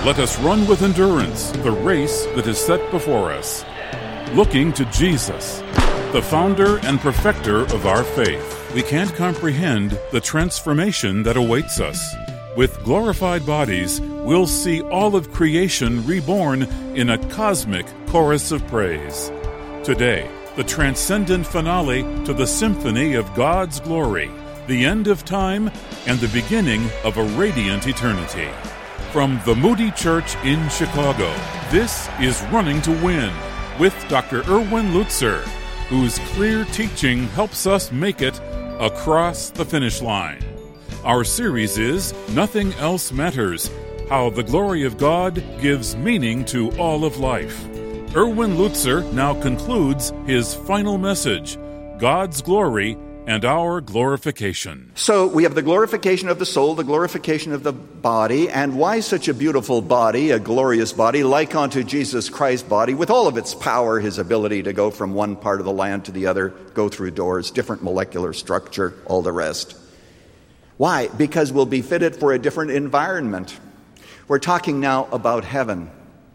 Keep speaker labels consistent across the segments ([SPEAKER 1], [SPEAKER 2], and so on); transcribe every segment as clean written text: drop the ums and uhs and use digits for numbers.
[SPEAKER 1] Let us run with endurance the race that is set before us, looking to Jesus, the founder and perfecter of our faith. We can't comprehend the transformation that awaits us. With glorified bodies, we'll see all of creation reborn in a cosmic chorus of praise. Today, the transcendent finale to the symphony of God's glory, the end of time, and the beginning of a radiant eternity. From the Moody Church in Chicago, this is Running to Win with Dr. Erwin Lutzer, whose clear teaching helps us make it across the finish line. Our series is Nothing Else Matters, How the Glory of God Gives Meaning to All of Life. Erwin Lutzer now concludes his final message, God's Glory and Our Glorification.
[SPEAKER 2] So we have the glorification of the soul, the glorification of the body, and why such a beautiful body, a glorious body, like unto Jesus Christ's body, with all of its power, his ability to go from one part of the land to the other, go through doors, different molecular structure, all the rest. Why? Because we'll be fitted for a different environment. We're talking now about heaven.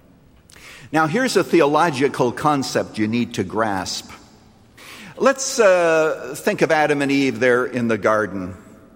[SPEAKER 2] Now here's a theological concept you need to grasp. Let's think of Adam and Eve there in the garden.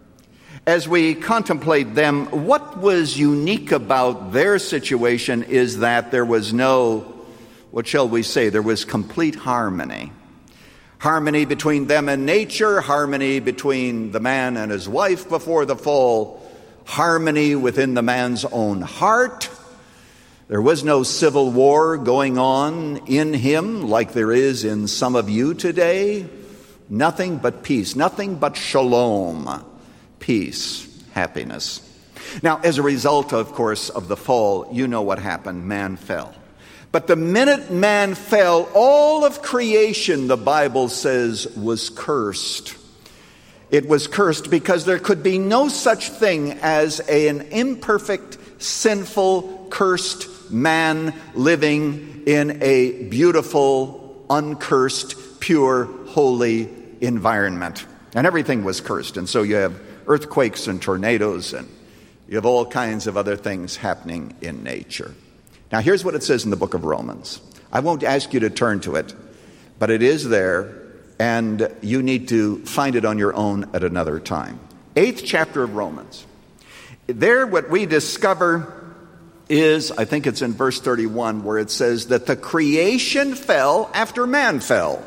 [SPEAKER 2] As we contemplate them, what was unique about their situation is that there was no, what shall we say, there was complete harmony. Harmony between them and nature, harmony between the man and his wife before the fall, harmony within the man's own heart. There was no civil war going on in him like there is in some of you today. Nothing but peace, nothing but shalom, peace, happiness. Now, as a result, of course, of the fall, you know what happened. Man fell. But the minute man fell, all of creation, the Bible says, was cursed. It was cursed because there could be no such thing as an imperfect, sinful, cursed man living in a beautiful, uncursed, pure, holy environment. And everything was cursed. And so you have earthquakes and tornadoes, and you have all kinds of other things happening in nature. Now here's what it says in the book of Romans. I won't ask you to turn to it, but it is there, and you need to find it on your own at another time. 8th chapter of Romans. There what we discover is, I think it's in verse 31, where it says that the creation fell after man fell.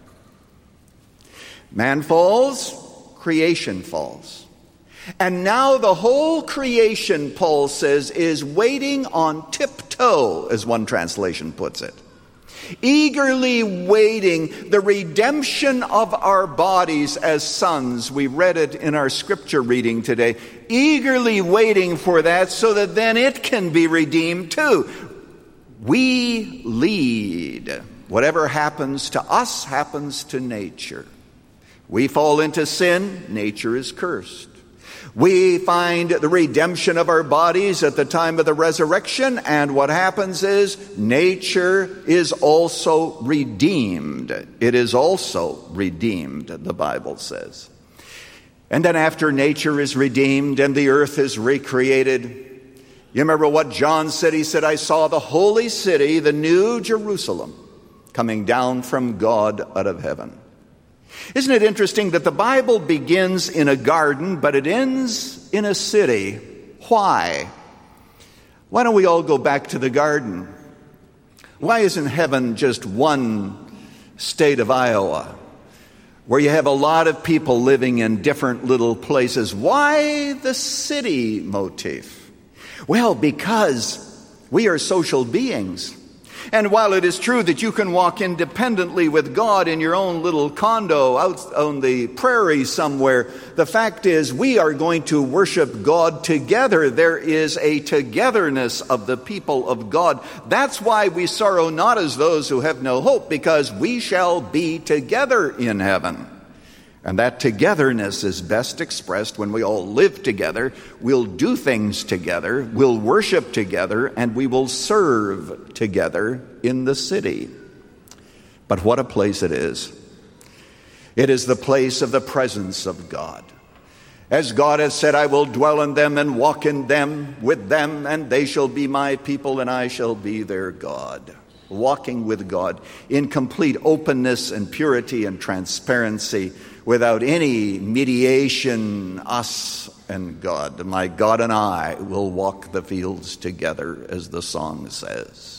[SPEAKER 2] Man falls, creation falls. And now the whole creation, Paul says, is waiting on tiptoe, as one translation puts it. Eagerly waiting the redemption of our bodies as sons. We read it in our scripture reading today. Eagerly waiting for that so that then it can be redeemed too. We lead. Whatever happens to us happens to nature. We fall into sin, nature is cursed. We find the redemption of our bodies at the time of the resurrection, and what happens is nature is also redeemed. It is also redeemed, the Bible says. And then after nature is redeemed and the earth is recreated, you remember what John said? He said, I saw the holy city, the new Jerusalem, coming down from God out of heaven. Isn't it interesting that the Bible begins in a garden, but it ends in a city? Why? Why don't we all go back to the garden? Why isn't heaven just one state of Iowa, where you have a lot of people living in different little places? Why the city motif? Well, because we are social beings. And while it is true that you can walk independently with God in your own little condo out on the prairie somewhere, the fact is we are going to worship God together. There is a togetherness of the people of God. That's why we sorrow not as those who have no hope, because we shall be together in heaven. And that togetherness is best expressed when we all live together, we'll do things together, we'll worship together, and we will serve together in the city. But what a place it is. It is the place of the presence of God. As God has said, I will dwell in them and walk in them, with them, and they shall be my people, and I shall be their God. Walking with God in complete openness and purity and transparency, without any mediation, us and God. My God and I will walk the fields together, as the song says.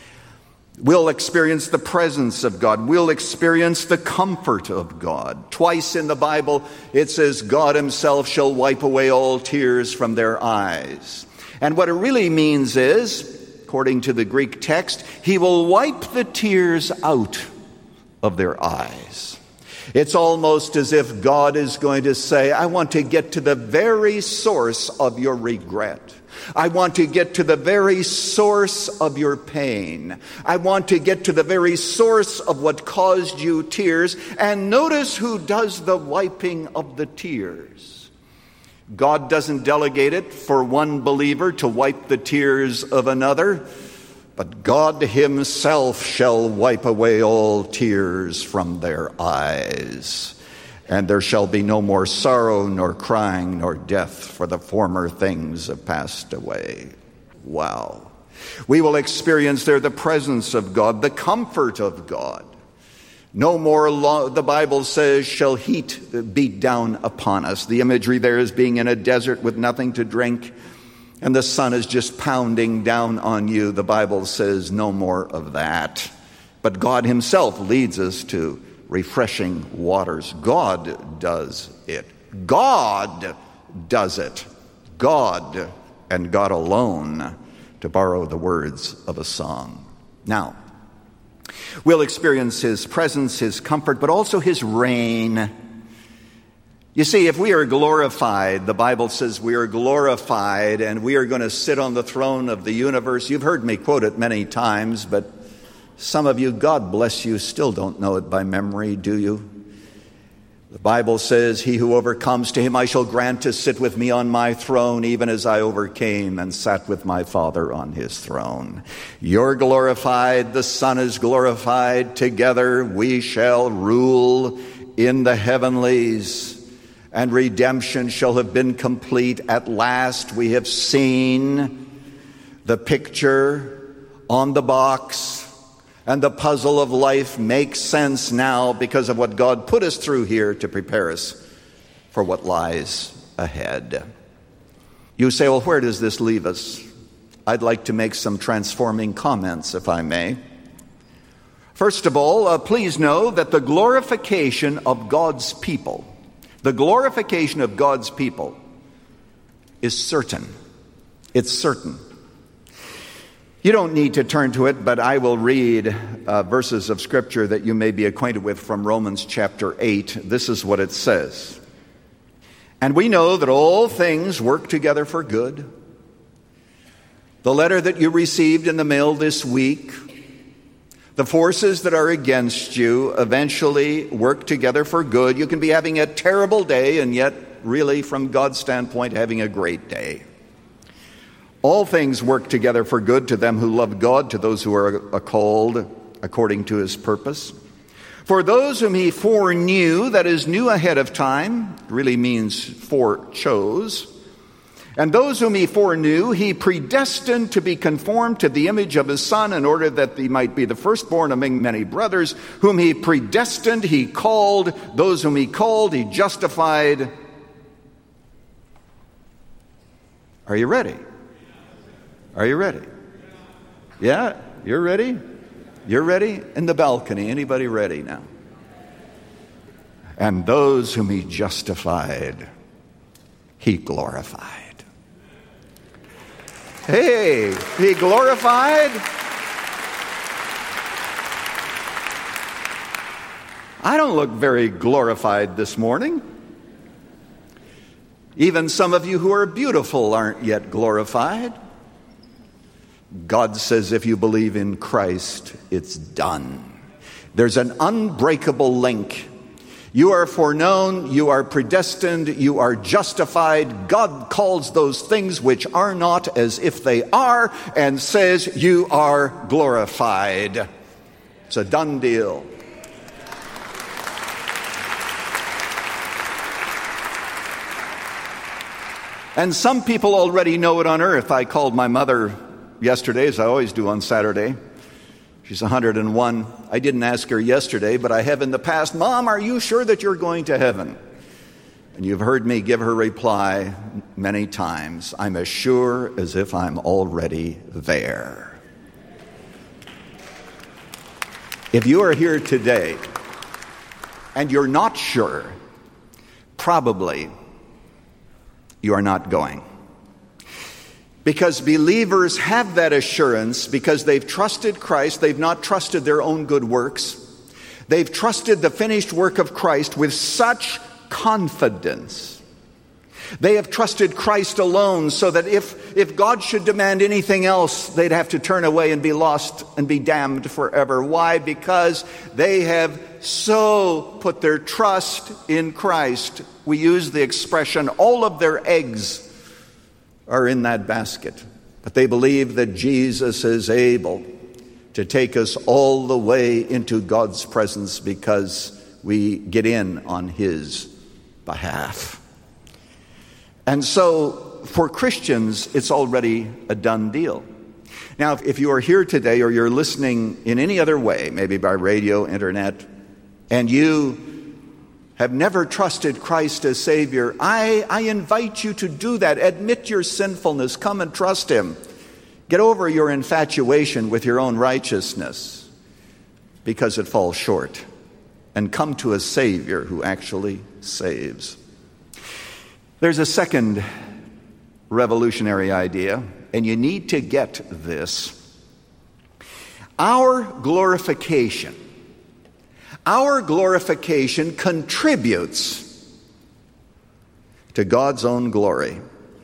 [SPEAKER 2] We'll experience the presence of God. We'll experience the comfort of God. Twice in the Bible, it says, God himself shall wipe away all tears from their eyes. And what it really means is, according to the Greek text, he will wipe the tears out of their eyes. It's almost as if God is going to say, I want to get to the very source of your regret. I want to get to the very source of your pain. I want to get to the very source of what caused you tears. And notice who does the wiping of the tears. God doesn't delegate it for one believer to wipe the tears of another, but God himself shall wipe away all tears from their eyes. And there shall be no more sorrow, nor crying, nor death, for the former things have passed away. Wow. We will experience there the presence of God, the comfort of God. No more, the Bible says, shall heat beat down upon us. The imagery there is being in a desert with nothing to drink, and the sun is just pounding down on you. The Bible says no more of that. But God himself leads us to refreshing waters. God does it. God does it. God and God alone, to borrow the words of a song. Now, we'll experience his presence, his comfort, but also his reign. You see, if we are glorified, the Bible says we are glorified and we are going to sit on the throne of the universe. You've heard me quote it many times, but some of you, God bless you, still don't know it by memory, do you? The Bible says, he who overcomes, to him I shall grant to sit with me on my throne, even as I overcame and sat with my Father on his throne. You're glorified, the Son is glorified. Together we shall rule in the heavenlies, and redemption shall have been complete. At last we have seen the picture on the box, and the puzzle of life makes sense now because of what God put us through here to prepare us for what lies ahead. You say, well, where does this leave us? I'd like to make some transforming comments, if I may. First of all, please know that the glorification of God's people, is certain. It's certain. You don't need to turn to it, but I will read verses of Scripture that you may be acquainted with from Romans chapter 8. This is what it says. And we know that all things work together for good. The letter that you received in the mail this week, the forces that are against you eventually work together for good. You can be having a terrible day and yet really, from God's standpoint, having a great day. All things work together for good to them who love God, to those who are called according to his purpose. For those whom he foreknew, that is, knew ahead of time, really means forechose. And those whom he foreknew, he predestined to be conformed to the image of his Son, in order that he might be the firstborn among many brothers. Whom he predestined, he called. Those whom he called, he justified. Are you ready? Are you ready? Yeah, you're ready? You're ready? In the balcony, anybody ready now? And those whom he justified, he glorified. Hey, he glorified? I don't look very glorified this morning. Even some of you who are beautiful aren't yet glorified. God says if you believe in Christ, it's done. There's an unbreakable link. You are foreknown, you are predestined, you are justified. God calls those things which are not as if they are, and says you are glorified. It's a done deal. And some people already know it on earth. I called my mother yesterday, as I always do on Saturday. She's 101. I didn't ask her yesterday, but I have in the past, Mom, are you sure that you're going to heaven? And you've heard me give her reply many times, I'm as sure as if I'm already there. If you are here today and you're not sure, probably you are not going. Because believers have that assurance because they've trusted Christ. They've not trusted their own good works. They've trusted the finished work of Christ with such confidence. They have trusted Christ alone so that if God should demand anything else, they'd have to turn away and be lost and be damned forever. Why? Because they have so put their trust in Christ. We use the expression, all of their eggs are in that basket. But they believe that Jesus is able to take us all the way into God's presence because we get in on His behalf. And so for Christians, it's already a done deal. Now, if you are here today or you're listening in any other way, maybe by radio, internet, and you have never trusted Christ as Savior, I invite you to do that. Admit your sinfulness. Come and trust Him. Get over your infatuation with your own righteousness because it falls short. And come to a Savior who actually saves. There's a second revolutionary idea, and you need to get this. Our glorification contributes to God's own glory.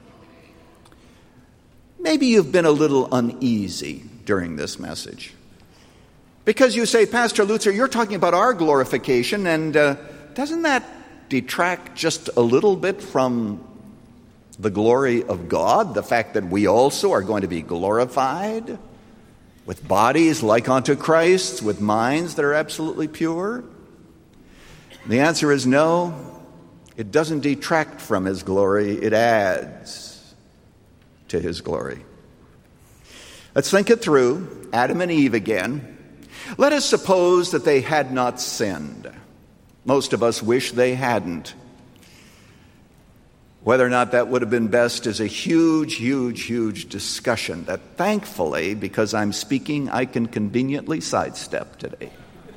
[SPEAKER 2] Maybe you've been a little uneasy during this message. Because you say, Pastor Lutzer, you're talking about our glorification, and doesn't that detract just a little bit from the glory of God? The fact that we also are going to be glorified with bodies like unto Christ's, with minds that are absolutely pure? The answer is no. It doesn't detract from His glory. It adds to His glory. Let's think it through. Adam and Eve again. Let us suppose that they had not sinned. Most of us wish they hadn't. Whether or not that would have been best is a huge, huge, huge discussion that thankfully, because I'm speaking, I can conveniently sidestep today.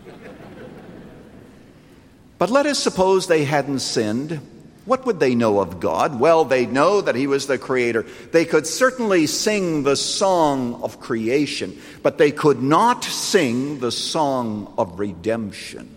[SPEAKER 2] But let us suppose they hadn't sinned. What would they know of God? Well, they know that He was the Creator. They could certainly sing the song of creation, but they could not sing the song of redemption.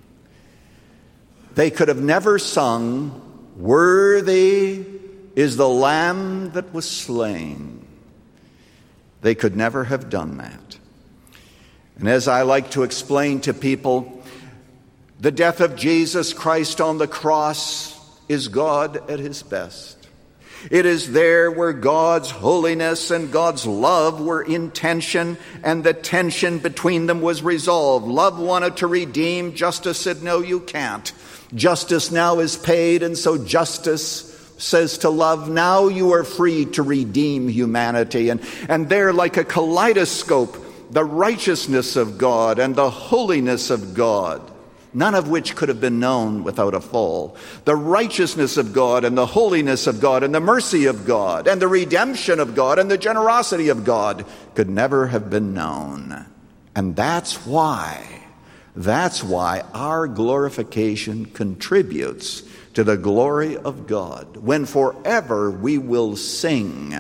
[SPEAKER 2] They could have never sung, "Worthy is the Lamb that was slain." They could never have done that. And as I like to explain to people, the death of Jesus Christ on the cross is God at His best. It is there where God's holiness and God's love were in tension, and the tension between them was resolved. Love wanted to redeem. Justice said, no, you can't. Justice now is paid, and so justice says to love, now you are free to redeem humanity. And there, like a kaleidoscope, the righteousness of God and the holiness of God, none of which could have been known without a fall. The righteousness of God and the holiness of God and the mercy of God and the redemption of God and the generosity of God could never have been known. And that's why our glorification contributes to the glory of God. When forever we will sing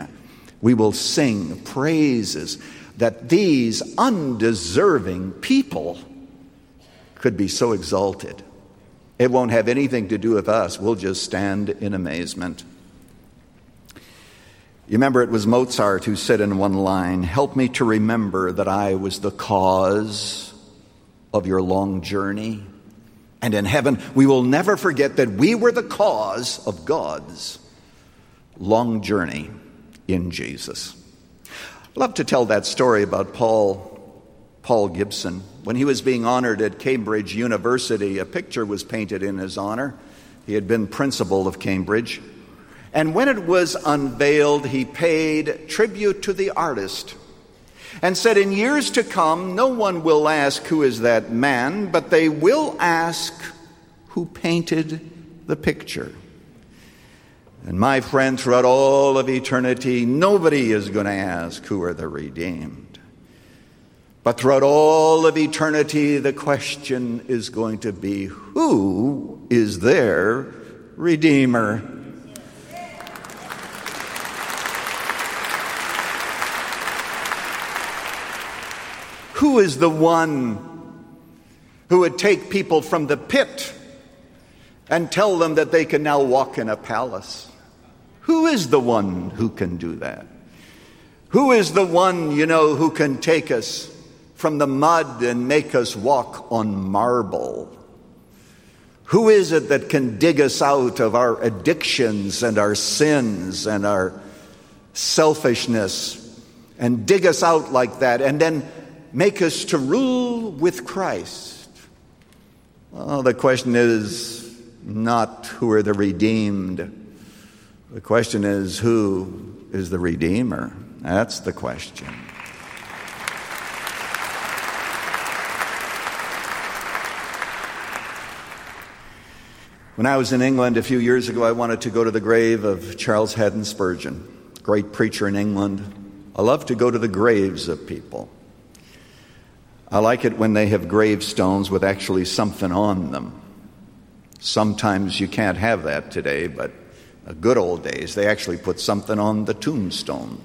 [SPEAKER 2] praises that these undeserving people could be so exalted. It won't have anything to do with us. We'll just stand in amazement. You remember it was Mozart who said in one line, "Help me to remember that I was the cause of your long journey. And in heaven, we will never forget that we were the cause of God's long journey in Jesus." I love to tell that story about Paul Gibson. When he was being honored at Cambridge University, a picture was painted in his honor. He had been principal of Cambridge. And when it was unveiled, he paid tribute to the artist and said, in years to come, no one will ask, who is that man? But they will ask, who painted the picture? And my friend, throughout all of eternity, nobody is going to ask, who are the redeemed? But throughout all of eternity, the question is going to be, who is their Redeemer? Who is the one who would take people from the pit and tell them that they can now walk in a palace? Who is the one who can do that? Who is the one, who can take us from the mud and make us walk on marble? Who is it that can dig us out of our addictions and our sins and our selfishness and dig us out like that and then make us to rule with Christ? Well, the question is not who are the redeemed. The question is, who is the Redeemer? That's the question. When I was in England a few years ago, I wanted to go to the grave of Charles Haddon Spurgeon, great preacher in England. I love to go to the graves of people. I like it when they have gravestones with actually something on them. Sometimes you can't have that today, but the good old days, they actually put something on the tombstone.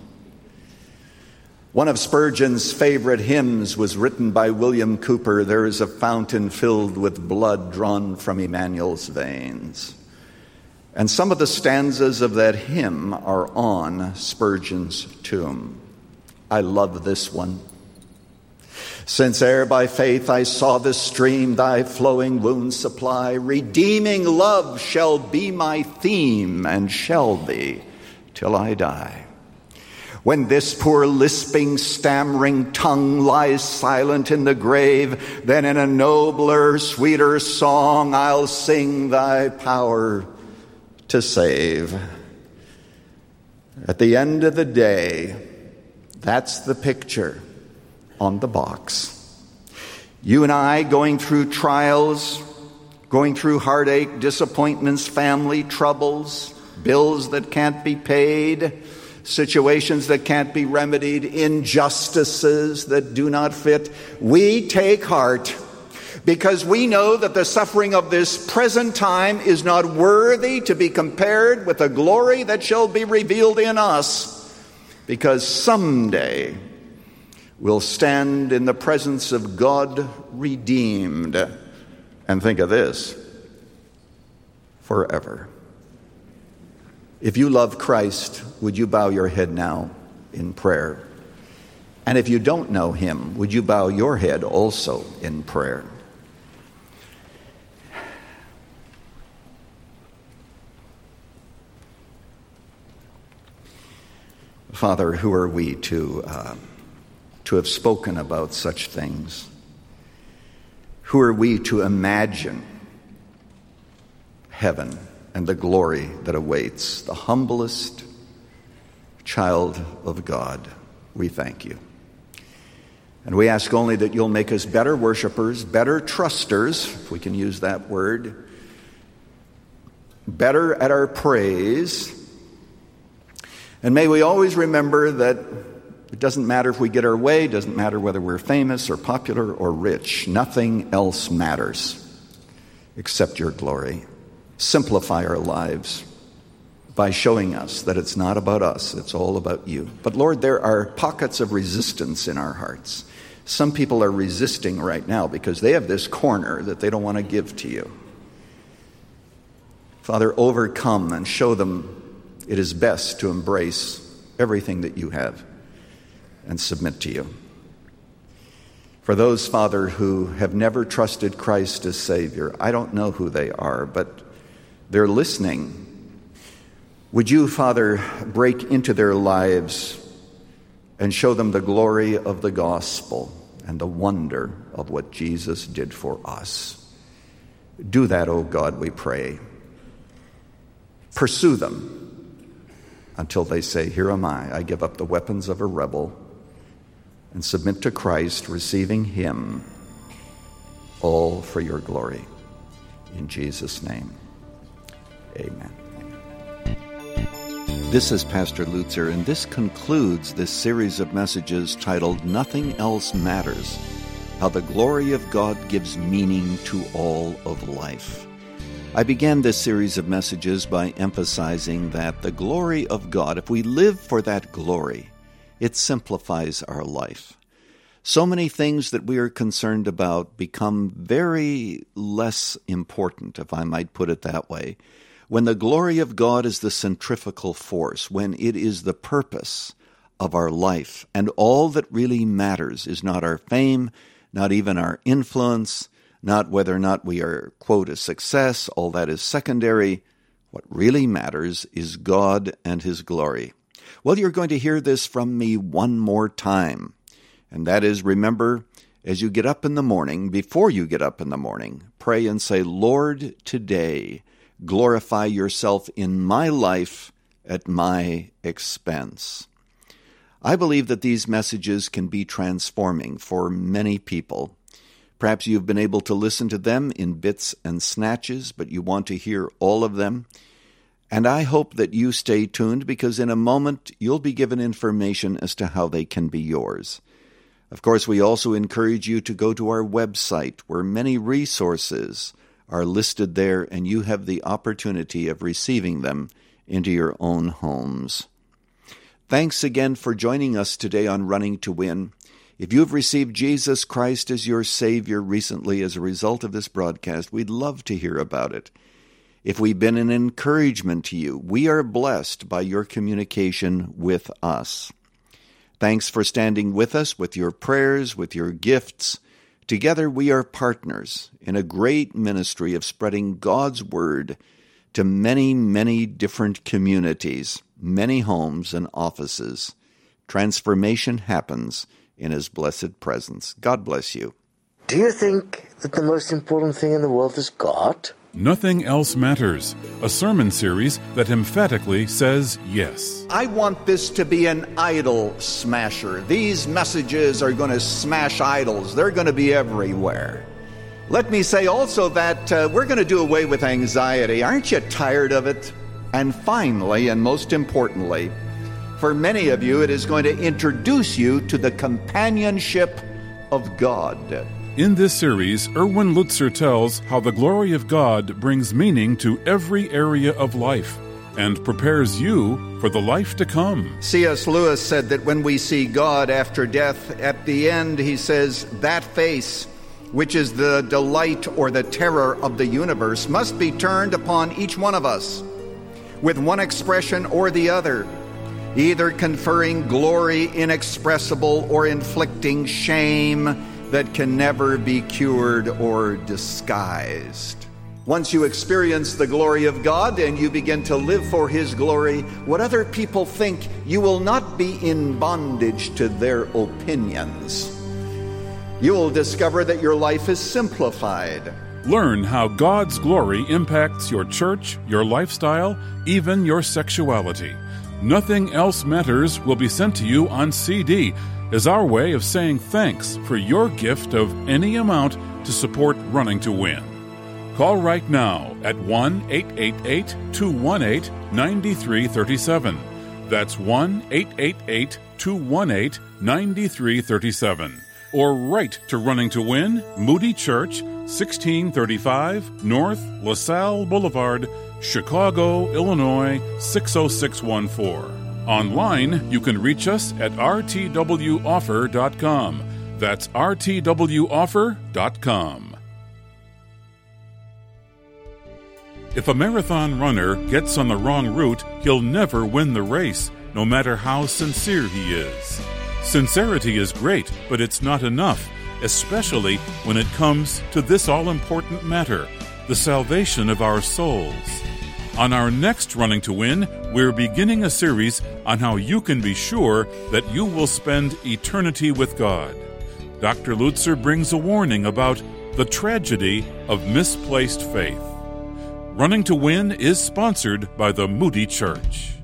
[SPEAKER 2] One of Spurgeon's favorite hymns was written by William Cowper. There is a fountain filled with blood drawn from Emmanuel's veins. And some of the stanzas of that hymn are on Spurgeon's tomb. I love this one. Since ere by faith I saw the stream thy flowing wounds supply, redeeming love shall be my theme and shall be till I die. When this poor lisping, stammering tongue lies silent in the grave, then in a nobler, sweeter song I'll sing thy power to save. At the end of the day, that's the picture on the box. You and I going through trials, going through heartache, disappointments, family troubles, bills that can't be paid, situations that can't be remedied, injustices that do not fit. We take heart because we know that the suffering of this present time is not worthy to be compared with the glory that shall be revealed in us, because someday we'll stand in the presence of God redeemed. And think of this, forever. If you love Christ, would you bow your head now in prayer? And if you don't know him, would you bow your head also in prayer? Father, who are we to have spoken about such things? Who are we to imagine heaven and the glory that awaits the humblest child of God? We thank you. And we ask only that you'll make us better worshipers, better trusters, if we can use that word, better at our praise. And may we always remember that it doesn't matter if we get our way, it doesn't matter whether we're famous or popular or rich. Nothing else matters except your glory. Simplify our lives by showing us that it's not about us, it's all about you. But Lord, there are pockets of resistance in our hearts. Some people are resisting right now because they have this corner that they don't want to give to you. Father, overcome and show them it is best to embrace everything that you have and submit to you. For those, Father, who have never trusted Christ as Savior, I don't know who they are, but they're listening. Would you, Father, break into their lives and show them the glory of the gospel and the wonder of what Jesus did for us? Do that, O God, we pray. Pursue them. until they say, "Here am I give up the weapons of a rebel and submit to Christ, receiving him, all for your glory." In Jesus' name, amen. This is Pastor Lutzer, and this concludes this series of messages titled Nothing Else Matters, How the Glory of God Gives Meaning to All of Life. I began this series of messages by emphasizing that the glory of God, if we live for that glory, it simplifies our life. So many things that we are concerned about become very less important, if I might put it that way, when the glory of God is the centrifugal force, when it is the purpose of our life, and all that really matters is not our fame, not even our influence, not whether or not we are, quote, a success. All that is secondary. What really matters is God and his glory. Well, you're going to hear this from me one more time. And that is, remember, as you get up in the morning, before you get up in the morning, pray and say, "Lord, today, glorify yourself in my life at my expense." I believe that these messages can be transforming for many people. Perhaps you've been able to listen to them in bits and snatches, but you want to hear all of them. And I hope that you stay tuned, because in a moment you'll be given information as to how they can be yours. Of course, we also encourage you to go to our website, where many resources are listed there, and you have the opportunity of receiving them into your own homes. Thanks again for joining us today on Running to Win. If you've received Jesus Christ as your Savior recently as a result of this broadcast, we'd love to hear about it. If we've been an encouragement to you, we are blessed by your communication with us. Thanks for standing with us with your prayers, with your gifts. Together we are partners in a great ministry of spreading God's Word to many, many different communities, many homes and offices. Transformation happens in his blessed presence. God bless you.
[SPEAKER 3] Do you think that the most important thing in the world is God?
[SPEAKER 1] Nothing Else Matters, a sermon series that emphatically says yes.
[SPEAKER 2] I want this to be an idol smasher. These messages are going to smash idols. They're going to be everywhere. Let me say also that we're going to do away with anxiety. Aren't you tired of it? And finally, and most importantly, for many of you, it is going to introduce you to the companionship of God.
[SPEAKER 1] In this series, Erwin Lutzer tells how the glory of God brings meaning to every area of life and prepares you for the life to come.
[SPEAKER 2] C.S. Lewis said that when we see God after death, at the end, he says, that face, which is the delight or the terror of the universe, must be turned upon each one of us with one expression or the other, either conferring glory inexpressible or inflicting shame that can never be cured or disguised. Once you experience the glory of God and you begin to live for his glory, what other people think, you will not be in bondage to their opinions. You will discover that your life is simplified.
[SPEAKER 1] Learn how God's glory impacts your church, your lifestyle, even your sexuality. Nothing Else Matters will be sent to you on CD as our way of saying thanks for your gift of any amount to support Running to Win. Call right now at 1-888-218-9337. That's 1-888-218-9337. Or write to Running to Win, Moody Church, 1635 North LaSalle Boulevard, Chicago, Illinois, 60614. Online, you can reach us at rtwoffer.com. That's rtwoffer.com. If a marathon runner gets on the wrong route, he'll never win the race, no matter how sincere he is. Sincerity is great, but it's not enough, especially when it comes to this all-important matter, the salvation of our souls. On our next Running to Win, we're beginning a series on how you can be sure that you will spend eternity with God. Dr. Lutzer brings a warning about the tragedy of misplaced faith. Running to Win is sponsored by the Moody Church.